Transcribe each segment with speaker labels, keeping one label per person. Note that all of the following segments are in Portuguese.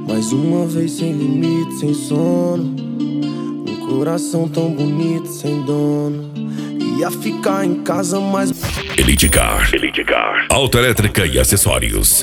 Speaker 1: Mais uma vez sem limite, sem sono. Um coração tão bonito, sem dono. Ia ficar em casa, mas...
Speaker 2: Elite Car. Autoelétrica e acessórios.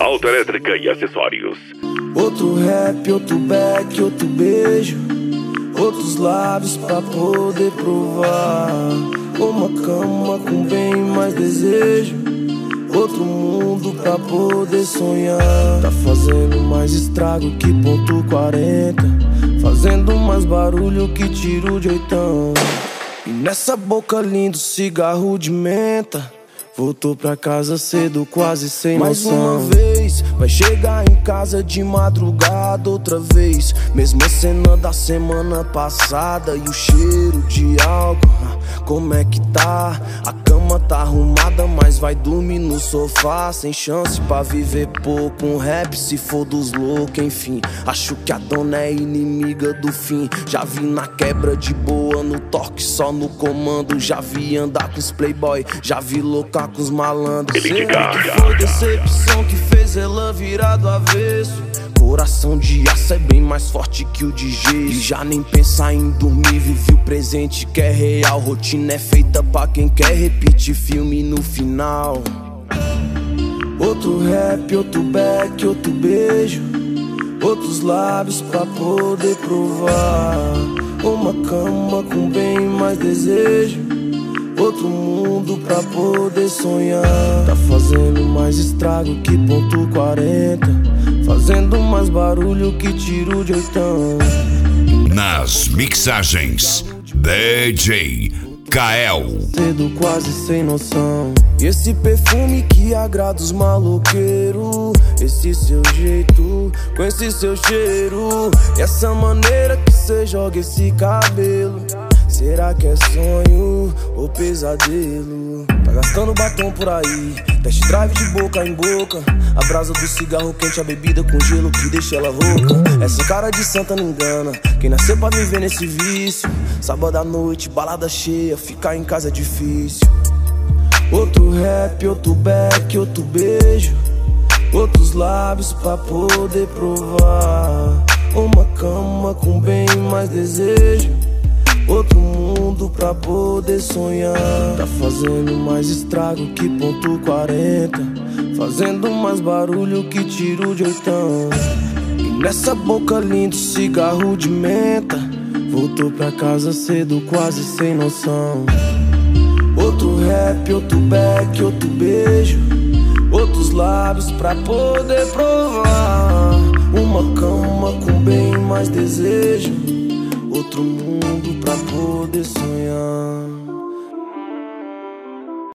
Speaker 1: Outro rap, outro back, outro beijo. Outros lábios pra poder provar. Uma cama com bem mais desejo. Outro mundo pra poder sonhar. Tá fazendo mais estrago que ponto 40. Fazendo mais barulho que tiro de oitão. E nessa boca lindo, cigarro de menta. Voltou pra casa cedo, quase sem noção. Mais uma vez, vai chegar em casa de madrugada outra vez. Mesma cena da semana passada. E o cheiro de álcool, como é que tá? A cama tá arrumada, mas vai dormir no sofá. Sem chance pra viver pouco, um rap se for dos loucos. Enfim, acho que a dona é inimiga do fim. Já vi na quebra de boa, no toque só no comando. Já vi andar com os playboy, já vi loucar com os malandros. Será que foi decepção que fez ela virar do avesso? Coração de aço é bem mais forte que o de gesso. E já nem pensar em dormir, vive o presente que é real. Rotina é feita pra quem quer repetir filme no final. Outro rap, outro back, outro beijo. Outros lábios pra poder provar. Uma cama com bem mais desejo. Outro mundo pra poder sonhar. Tá fazendo mais estrago que ponto 40. Fazendo mais barulho que tiro de oitão.
Speaker 2: Nas mixagens, DJ Kael.
Speaker 1: Cedo, quase sem noção. E esse perfume que agrada os maloqueiros. Esse seu jeito, com esse seu cheiro. E essa maneira que cê joga esse cabelo. Será que é sonho ou pesadelo? Tá gastando batom por aí, test drive de boca em boca. A brasa do cigarro quente, a bebida com gelo que deixa ela rouca. Essa cara de santa não engana, quem nasceu pra viver nesse vício. Sábado à noite, balada cheia, ficar em casa é difícil. Outro rap, outro back, outro beijo. Outros lábios pra poder provar. Uma cama com bem mais desejo. Outro mundo pra poder sonhar. Tá fazendo mais estrago que ponto 40. Fazendo mais barulho que tiro de oitão. E nessa boca lindo, cigarro de menta. Voltou pra casa cedo, quase sem noção. Outro rap, outro back, outro beijo. Outros lábios pra poder provar. Uma cama com bem mais desejo. Outro mundo pra poder sonhar.